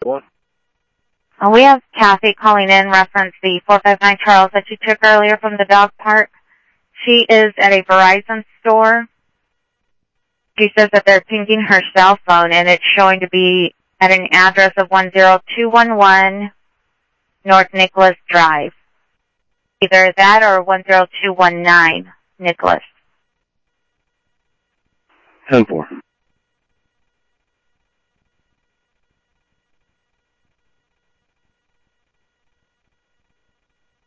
One. We have Kathy calling in reference the 459 Charles that you took earlier from the dog park. She is at a Verizon store. She says that they're pinging her cell phone, and it's showing to be at an address of 10211 North Nicholas Drive. Either that or 10219 Nicholas. 10-4.